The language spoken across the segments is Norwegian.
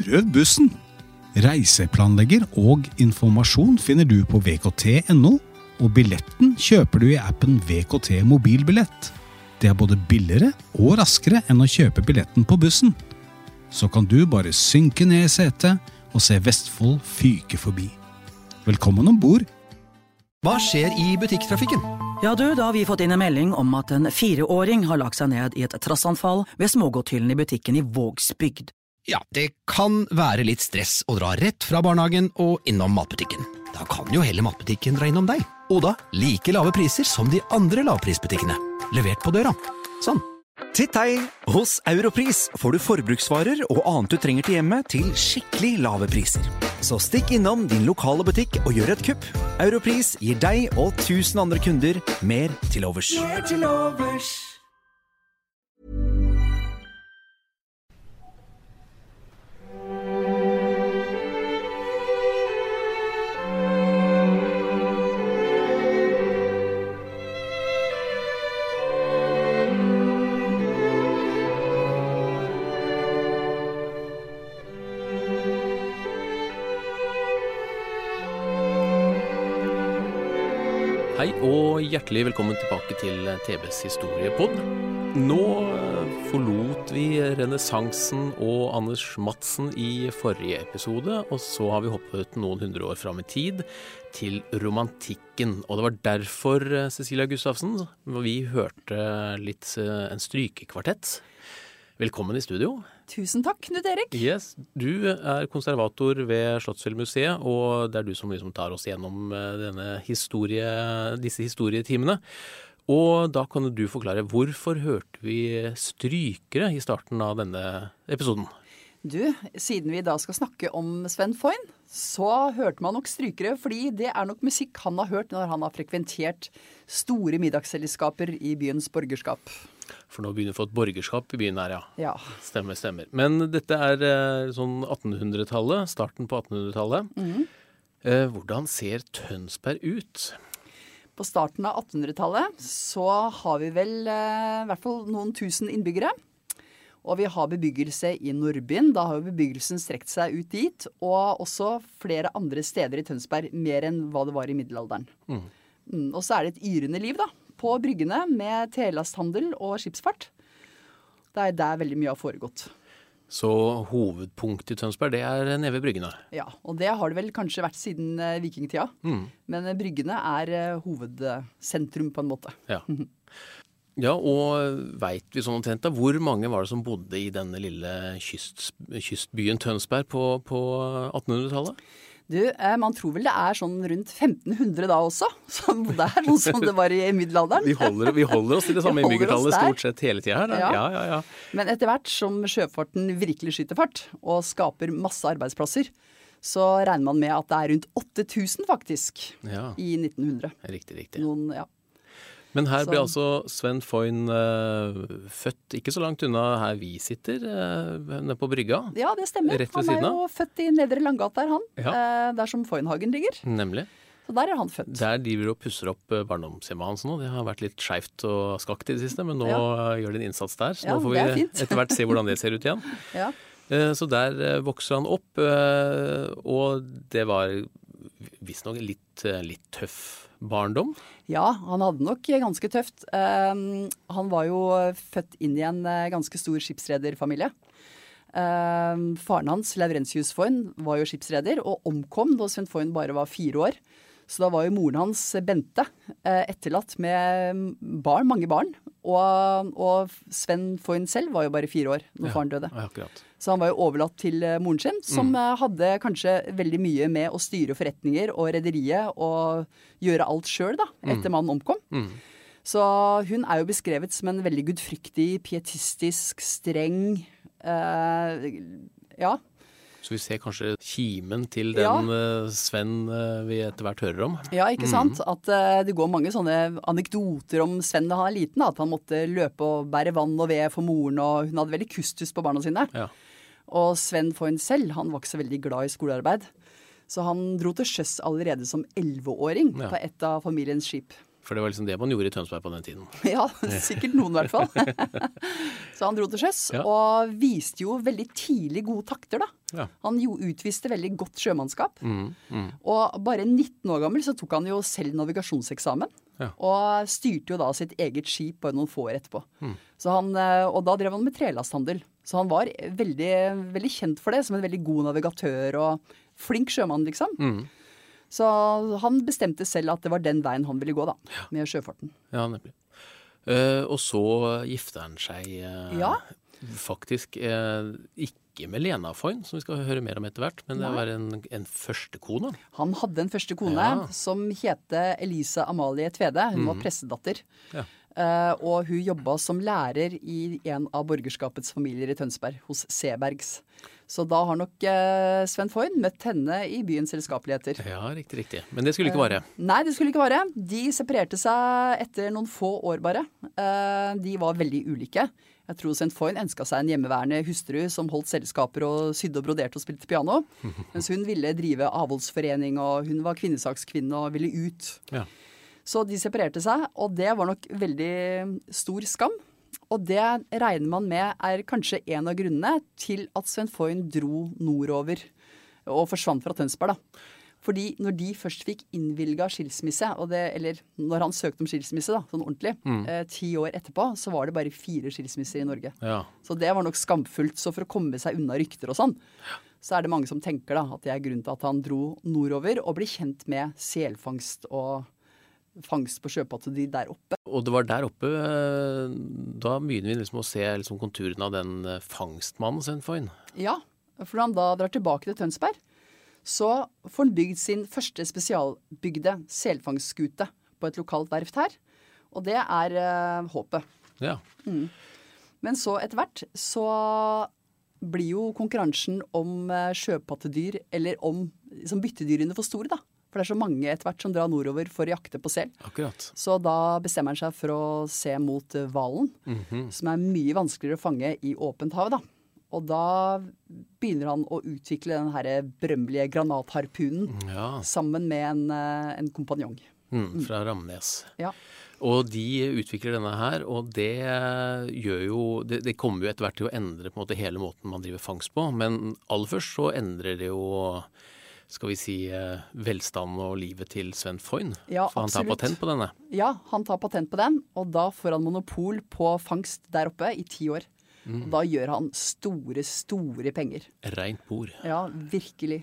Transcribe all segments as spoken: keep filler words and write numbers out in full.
Prøv bussen! Reiseplanlegger og informasjon finner du på v k t punktum n o, og billetten kjøper du i appen V K T Mobilbillett. Det er både billigere og raskere enn å kjøpe billetten på bussen. Så kan du bare synke ned i setet og se Vestfold fyke forbi. Velkommen ombord! Hva skjer i butikktrafikken? Ja du, da har vi fått inn en melding om at en fireåring har lagt seg ned i et trassanfall ved smågodthyllen i butikken i Vågsbygd. Ja, det kan være litt stress å dra rett fra barnehagen og innom matbutikken. Da kan jo heller matbutikken dra innom deg. Og da like lave priser som de andre lavprisbutikkene. Levert på døra. Sånn. Titt hei! Hos Europris får du forbruksvarer og annet du trenger til hjemmet til skikkelig lave priser. Så stikk innom din lokale butikk og gjør et kupp. Europris gir deg og tusen andre kunder mer til overs. Mer til overs. Hei og hjertelig velkommen tilbake til T B's historiepod. Nå forlot vi renessansen og Anders Madsen i forrige episode, og så har vi hoppet noen hundre år fram i tid til romantikken. Og det var derfor, Cecilia Gustavsen, vi hørte litt en strykekvartett. Velkommen i studio. Tusen takk, Knut Erik. Yes, du er konservator ved Slottsfjellmuseet, og det er du som liksom tar oss gjennom denne historie, disse historietimene. Og da kan du forklare, hvorfor hørte vi strykere i starten av denne episoden? Du, siden vi da skal snakke om Sven Foyn, så hørte man nok strykere, fordi det er nok musikk han har hørt når han har frekventert store middagsselskaper i byens borgerskap. For nå begynner vi å få et borgerskap i byen her, ja. Ja. Stemmer, stemmer. Men dette er eh, sånn attenhundretallet, starten på attenhundretallet. Mm. Eh, hvordan ser Tønsberg ut? På starten av attenhundretallet så har vi vel eh, i hvert fall noen tusen innbyggere. Og vi har bebyggelse i Nordbyen, da har jo bebyggelsen strekt seg ut dit. Og også flere andre steder i Tønsberg, mer enn hva det var i middelalderen. Mm. Mm, og så er det et yrende liv da, på bryggene med telasthandel og skipsfart. Det er der veldig mye har foregått. Så hovedpunkt i Tønsberg, det er nede ved bryggene? Ja, og det har det vel kanskje vært siden uh, vikingtida. Mm. Men uh, bryggene er uh, hovedsentrum på en måte. Ja. Ja, og vet vi sånn omtrent da, hvor mange var det som bodde i denne lille kyst, kystbyen Tønsberg på, på attenhundretallet? Du, eh, man tror vel det er sånn rundt femten hundre da også, som bodde her, sånn som det var i middelalderen. Vi holder, vi holder oss til det samme innbyggertallet stort sett hele tiden her. Da. Ja. Ja, ja, ja. Men etter hvert som sjøfarten virkelig skyter fart, og skaper masse arbeidsplasser, så regner man med at det er rundt åtte tusen faktisk, ja. I nitten hundre. Riktig, riktig. Noen, ja. Men her så. ble altså Sven Foyn uh, født ikke så langt unna her vi sitter, uh, nede på brygga. Ja, det stemmer. Rett ved han siden av. Er jo født i Nedre Langgata her, han. Ja. Uh, der som Foynhagen ligger. Nemlig. Så der er han født. Der driver og pusser opp barndomshjemmet hans nå. Det har vært litt skjevt og skakt i det siste, men nå ja. Gjør det en innsats der. Så ja, nå får vi etter hvert se hvordan det ser ut igjen. Ja. Uh, så der uh, vokser han opp, uh, og det var visstnok litt, uh, litt tøff barndom? Ja, han hadde nok ganske tøft. Um, han var jo født inn i en uh, ganske stor skipsrederfamilie. Um, faren hans, Laurentius Foyn, var jo skipsreder og omkom da Sven Foyn bare var fire år. Så da var jo moren hans, Bente, uh, etterlatt med barn, mange barn. Og, og Sven Foyn selv var jo bare fire år når ja, faren døde. Akkurat. Så han var jo overlatt til uh, moren sin, som mm. uh, hadde kanskje veldig mye med å styre forretninger og rederiet og gjøre alt selv da, etter mm. mannen omkom. Mm. Så hun er jo beskrevet som en veldig gudfryktig, pietistisk, streng, uh, ja. Så vi ser kanskje kimen til den ja. Sven vi etter hvert hører om. Ja, ikke sant? Mm. At uh, det går mange sånne anekdoter om Sven da han er liten, at han måtte løpe og bære vann og ved for moren, og hun hadde veldig kustus på barna sine. Ja. Og Sven Foyn selv, han var ikke så veldig glad i skolearbeid. Så han dro til sjøs allerede som elleveåring ja. På et av familiens skip. For det var liksom det man gjorde i Tønsberg på den tiden. Ja, sikkert noen i hvert fall. Så han dro til sjøs, Ja. og viste jo veldig tidlig gode takter da. Ja. Han jo utviste veldig godt sjømannskap. Mm, mm. Og bare nitten år gammel så tok han jo selv navigasjonseksamen. Ja. Og styrte jo da sitt eget skip bare noen få år etterpå. Mm. Så han, eh, og da drev han med trelasthandel. Så han var veldig, veldig kjent for det, som en veldig god navigatør og flink sjømann, liksom. Mm. Så han bestemte selv at det var den veien han ville gå da, med sjøfarten. Ja, nemlig. Eh, og så gifter han seg eh, Ja. faktisk eh, ikke med Lena Foyn, som vi skal høre mer om etter hvert, men det Nei. var en, en første kone. Han hadde en første kone Ja. som hete Elise Amalie Tvede. Hun var pressedatter. Ja. Eh, og hun jobba som lærer i en av borgerskapets familier i Tønsberg, hos Sebergs. Så da har nok eh, Sven Foyn møtt henne i byens selskapeligheter. Ja, riktig, riktig. Men det skulle ikke vare. Nei, det skulle ikke vare. De separerte seg etter noen få år bare. Eh, de var veldig ulike. Jeg tror Sven Foyn ønska seg en hjemmeværende hustru som holdt selskaper og sydde og broderte og spilte piano. Mens hun ville drive avholdsforening, og hun var kvinnesakskvinne og ville ut. Ja. Så de separerte seg, og det var nok veldig stor skam. Og det regner man med er kanskje en av grunnene til at Sven Foyn dro nordover og forsvant fra Tønsberg da. Fordi når de først fikk innvilget skilsmisse, og det, eller når han søkte om skilsmisse da, sånn ordentlig, Mm. eh, ti år etterpå, så var det bare fire skilsmisser i Norge. Ja. Så det var nok skamfullt. Så for å komme seg unna rykter og sånn, så er det mange som tenker da, at det er grunnen til at han dro nordover og ble kjent med selfangst og fangst på sjøpattedyr der oppe. Og det var der oppe, eh, da begynner vi liksom å se liksom konturen av den eh, fangstmannen, Sven Foyn. Ja, for når han da drar tilbake til Tønsberg, så får han bygd sin første spesialbygde selfangstskute på et lokalt verft her. Og det er eh, håpet. Ja. Men så etter hvert så blir jo konkurransen om eh, sjøpattedyr, eller om liksom, byttedyrene for store da. For det er så mange etter hvert som drar nordover for å jakte på sel. Akkurat. Så da bestemmer han seg for å se mot eh, hvalen, Mhm. som er mye vanskeligere å fange i åpent hav da. Og da begynner han å utvikle den her berømmelige granatharpunen Ja, sammen med en, eh, en kompanjong. mm, fra Ramnes. Ja. Og de utvikler denne her, og det gjør jo, det, det kommer jo etter hvert til å endre på en måte hele måten man driver fangst på, men aller først så endrer det jo, skal vi si, eh, velstand og livet til Sven Foyn. Ja, For han tar absolutt. patent på denne. Ja, han tar patent på den, og da får han monopol på fangst der oppe i ti år. Og da gjør han store, store penger. Rent bord. Ja, virkelig.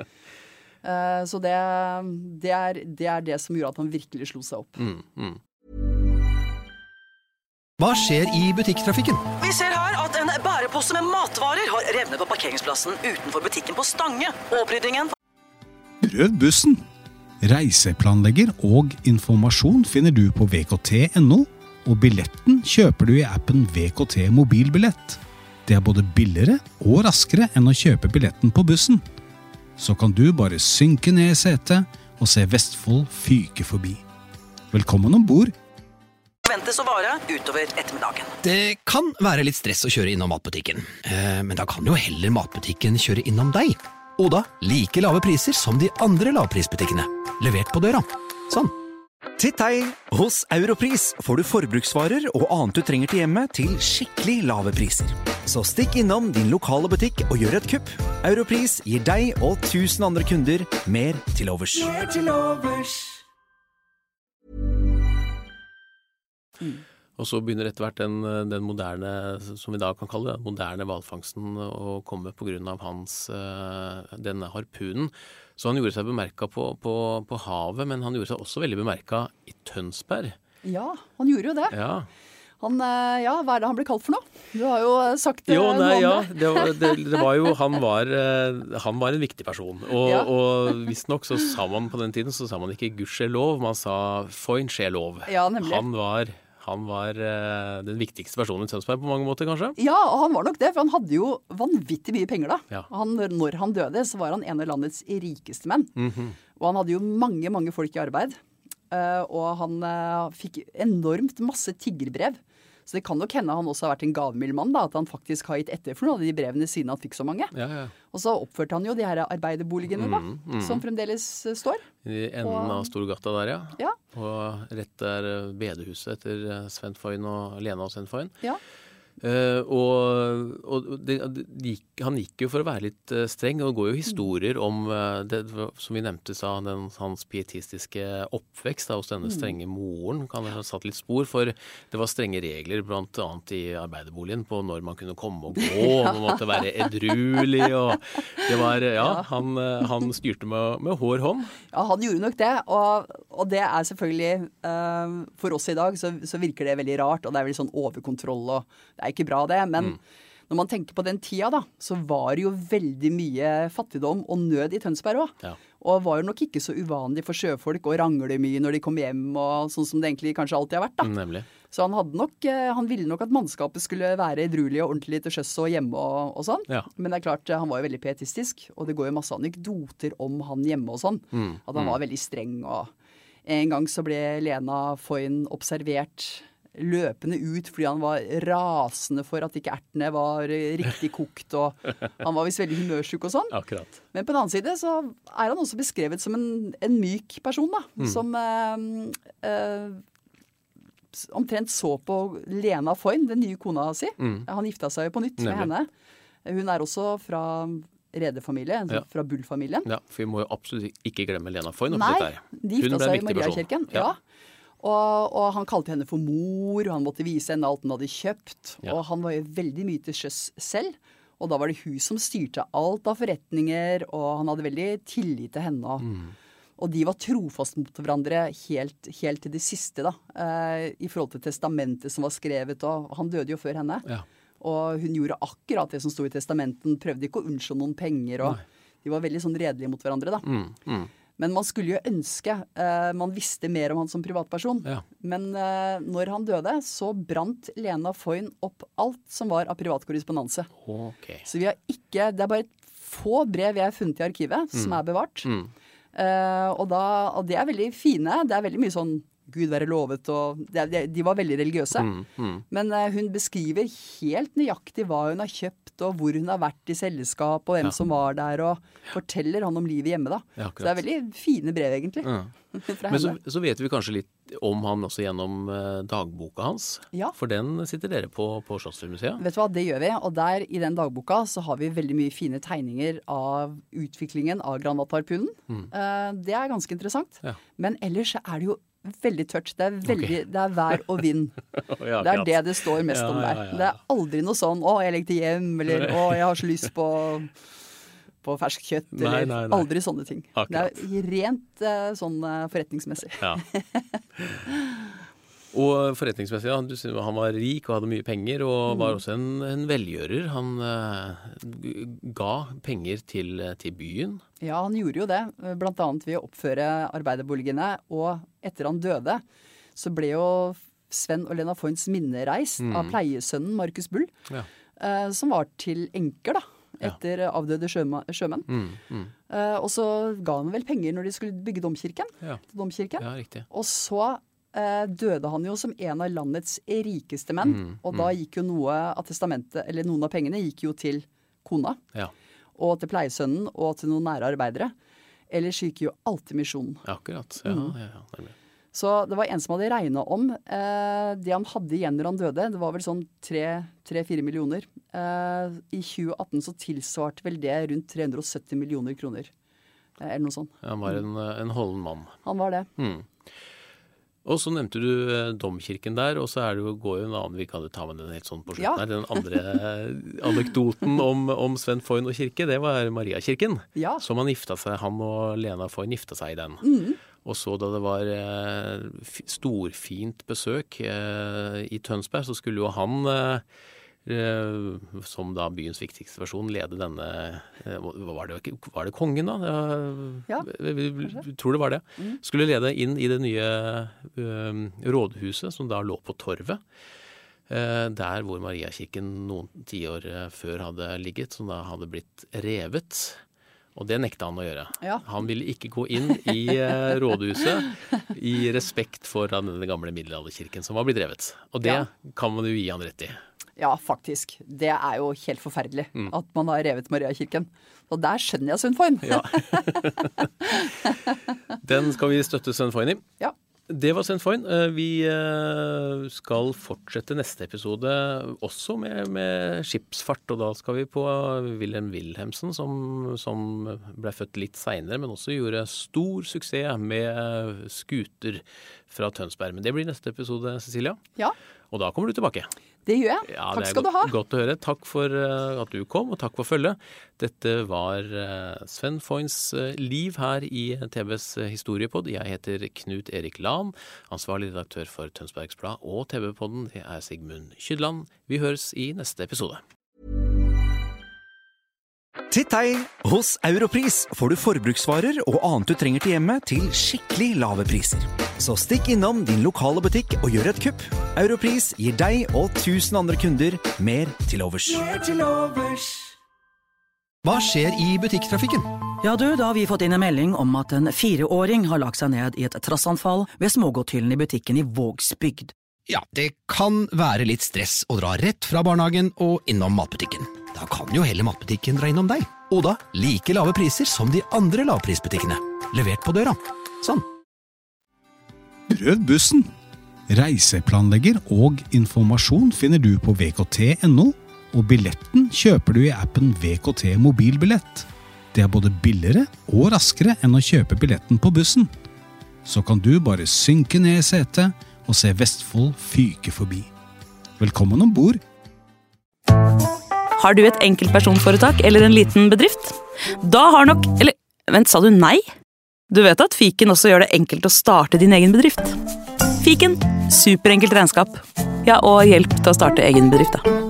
Eh, så det, det, er, det er det som gjorde at han virkelig slo seg opp. Mm, mm. Hva skjer i butikktrafikken? Vi ser her at en bærepose med matvarer har revnet på parkeringsplassen utenfor butikken på Stange. Oppryddingen Prøv bussen! Reiseplanlegger og informasjon finner du på v k t punktum n o, og billetten kjøper du i appen V K T mobilbillett. Det er både billigere og raskere enn å kjøpe billetten på bussen. Så kan du bare synke ned i setet og se Vestfold fyke forbi. Velkommen ombord! ventes å vare utover ettermiddagen. Det kan være litt stress å kjøre innom matbutikken, eh, men da kan jo heller matbutikken kjøre innom deg. Og da like lave priser som de andre lavprisbutikkene. Levert på døra. Sånn. Titt hei! Hos Europris får du forbruksvarer og annet du trenger til hjemmet til skikkelig lave priser. Så stikk innom din lokale butikk og gjør et kupp. Europris gir deg og tusen andre kunder mer til overs. Mer til overs. Og så begynner etter hvert den, den moderne, som vi da kan kalle det, den moderne hvalfangsten å komme på grunn av hans, denne harpunen. Så han gjorde seg bemerket på, på, på havet, men han gjorde seg også veldig bemerket i Tønsberg. Ja, han gjorde jo det. Ja. Han, eh, ja, hva er det han ble kalt for noe? Du har jo sagt eh, Jo, nei, noe om ja, det. det var, det, det var jo, han var, eh, han var en viktig person. Og, Ja. og visstnok så sa man på den tiden, så sa man ikke gudskjelov, man sa foin skje lov. Ja, nemlig. Han var, han var eh, den viktigste personen i Tønsberg på mange måter, kanskje? Ja, og han var nok det, for han hadde jo vanvittig mye penger da. Ja. Han, når han døde, så var han en av landets rikeste menn. Mhm. Og han hadde jo mange, mange folk i arbeid. Eh, og han eh, fikk enormt masse tiggerbrev Så det kan nok hende han også har vært en gavmild mann, da, at han faktisk har gitt etter for noen av de brevene siden han fikk så mange. Ja, ja. Og så oppførte han jo de her arbeiderboligene da, Mm, mm. som fremdeles uh, står. I enden av Storgata der, ja. Ja. Og rett der uh, bedehuset etter uh, Sven Foyn og Lena og Sven Foyn. Ja. Uh, og og det, det gikk, han gikk jo for å være litt uh, streng, og det går jo historier om uh, det, som vi nevnte sa, den, hans pietistiske oppvekst da, hos denne strenge moren kan ha satt litt spor, for det var strenge regler blant annet i arbeiderboligen på når man kunne komme og gå, og man måtte være edruelig, og det var, ja, han, uh, han styrte med, med hår hånd. Ja, han gjorde nok det, og, og det er selvfølgelig, uh, for oss i dag så, så virker det veldig rart, og det er veldig sånn overkontroll, og det er ikke bra det, men mm. når man tenker på den tida da, så var det jo veldig mye fattigdom og nød i Tønsberg også. Ja. Og var jo nok ikke så uvanlig for sjøfolk å rangle mye når de kom hjem, og sånn som det egentlig kanskje alltid har vært da. Nemlig. Så han hadde nok, han ville nok at mannskapet skulle være edruelig og ordentlig til sjøs og hjemme og, og sånn. Ja. Men det er klart, han var jo veldig pietistisk, og det går jo masse anekdoter om han hjemme og sånn. Mm. At han var veldig streng, og en gang så ble Lena Foyn observert løpende ut fordi han var rasende for at ikke ertene var riktig kokt, og han var visst veldig humørsjuk og sånn. Akkurat. Men på den annen side så er han også beskrevet som en, en myk person da, mm. som eh, eh, omtrent så på Lena Foyn, den nye kona si. Mm. Han gifta seg jo på nytt med henne. Hun er også fra rederfamilie, ja. Fra Bull-familien. Ja, for vi må jo absolutt ikke glemme Lena Foyn. Nei, de gifta seg i Mariakirken. Ja. ja. Og, og han kalte henne for mor, og han måtte vise henne alt hun hadde kjøpt. Ja. Og han var jo veldig mye til sjøs selv. Og da var det hun som styrte alt av forretninger, og han hadde veldig tillit til henne. Mm. Og de var trofast mot hverandre helt, helt til det siste da. Eh, I forhold til testamentet som var skrevet, og han døde jo før henne. Ja. Og hun gjorde akkurat det som stod i testamenten, prøvde ikke å unnskylde noen penger, og Nei. De var veldig sånn redelige mot hverandre da. Mm. Mm. Men man skulle jo ønske eh, man visste mer om han som privatperson. Ja. Men eh, når han døde, så brant Lena Foyn opp alt som var av privatkorrespondanse. Okay. Så vi har ikke, det er bare et få brev jeg har funnet i arkivet mm. som er bevart. Mm. Eh, og, da, og det er veldig fine. Det er veldig mye sånn Gud være lovet, og de, de var veldig religiøse. Mm, mm. Men uh, hun beskriver helt nøyaktig hva hun har kjøpt, og hvor hun har vært i selskap, og hvem ja. Som var der, og forteller han om livet hjemme da. Ja, så det er veldig fine brev egentlig. Ja. Men så, så vet vi kanskje litt om han også gjennom uh, dagboka hans. Ja. For den sitter dere på, på Slottsfjellmuseet. Vet du hva, det gjør vi. Og der i den dagboka så har vi veldig mye fine tegninger av utviklingen av Granatharpunen. Mm. Uh, det er ganske interessant. Ja. Men ellers er det jo veldig tørt. Det er, veldig, okay. det er vær og vind. ja, det er det det står mest ja, om der. Ja, ja, ja. Det er aldri noe sånn, å, jeg legger til hjem, eller å, jeg har så lyst på, på fersk kjøtt, nei, eller nei, nei. Aldri sånne ting. Akkurat. Det er rent uh, sånn uh, forretningsmessig. Ja. Og forretningsmessig, ja, du, han var rik og hadde mye penger, og mm. var også en, en velgjører. Han uh, ga penger til, til byen. Ja, han gjorde jo det, blant annet ved å oppføre arbeiderboligene, og etter han døde, så ble jo Sven og Lena Foyns minne reist mm. av pleiesønnen Markus Bull, ja. uh, som var til enker da, etter ja. Avdøde sjøma, sjømenn. Mm. Mm. Uh, og så ga han vel penger når de skulle bygge domkirken. Ja, ja riktig. Og så døde han jo som en av landets rikeste menn, mm, og da gikk jo noe av testamentet, eller noen av pengene gikk jo til kona, ja. Og til pleiesønnen, og til noen nære arbeidere. Ellers gikk jo alltid misjonen. Akkurat, ja, mm. ja, ja. Så det var en som hadde regnet om eh, det han hadde igjen når han døde, det var vel sånn tre-fire millioner. Eh, I tjue atten så tilsvarte vel det rundt tre hundre og sytti millioner kroner, eh, eller noe sånt. Ja, han var en, en holden mann. Han var det. Mm. Og så nevnte du eh, domkirken der, og så er det jo, går jo en annen, vi kan jo ta med den helt sånn på slutten ja. Her, den andre anekdoten om, om Sven Foyn og kirke, det var Mariakirken, ja. Som han gifta seg, han og Lena Foyn gifta seg i den. Mm. Og så da det var eh, storfint besøk eh, i Tønsberg, så skulle jo han eh, som da byens viktigste versjon lede denne, var det, var det kongen da? Ja, jeg tror det var det. Mm. Skulle lede inn i det nye uh, rådhuset som da lå på torvet. Uh, der hvor Mariakirken noen tiår før hadde ligget, som da hadde blitt revet. Og det nekta han å gjøre. Ja. Han ville ikke gå inn i uh, rådhuset i respekt for denne gamle middelalderkirken som var blitt revet. Og det Ja. kan man jo gi han rett i. Ja, faktisk. Det er jo helt forferdelig mm. at man har revet Mariakirken. Og der skjønner jeg Sønn Foyn. Ja. Den skal vi støtte Sønn Foyn i. Ja. Det var Sønn Foyn. Vi skal fortsette neste episode også med, med skipsfart, og da skal vi på Wilhelm Wilhelmsen, som, som ble født litt senere, men også gjorde stor suksess med skuter fra Tønsberg. Men det blir neste episode, Cecilia. Ja. Og da kommer du tilbake. Det gjør jeg. Ja, takk skal godt, du ha. Godt å høre. Takk for uh, at du kom, og takk for følget. Dette var uh, Sven Foyns uh, liv her i T Vs uh, historiepod. Jeg heter Knut Erik Lahn, ansvarlig redaktør for Tønsbergs Blad og T V-podden. Det er Sigmund Kydland. Vi høres i neste episode. Titt hei! Hos Europris får du forbruksvarer og annet du trenger til hjemmet til skikkelig lave priser. Så stikk innom din lokale butikk og gjør et kupp. Europris gir deg og tusen andre kunder mer til overs. Hva skjer i butikktrafikken? Ja du, da har vi fått inn en melding om at en fireåring har lagt seg ned i et trassanfall ved smågodthyllen i butikken i Vågsbygd. Ja, det kan være litt stress å dra rett fra barnehagen og innom matbutikken. Da kan jo heller matbutikken dra innom deg. Og da like lave priser som de andre lavprisbutikkene. Levert på døra. Sånn. Prøv bussen. Reiseplanlegger og informasjon finner du på v k t punktum n o, og billetten kjøper du i appen V K T mobilbillett. Det er både billigere og raskere enn å kjøpe billetten på bussen. Så kan du bare synke ned i setet og se Vestfold fyke forbi. Velkommen ombord! Har du et enkeltpersonforetak eller en liten bedrift? Da har nok... Eller, vent, sa du nei? Du vet at Fiken også gjør det enkelt å starte din egen bedrift. Fiken, superenkelt regnskap. Ja, og hjelp til å starte egen bedrift da.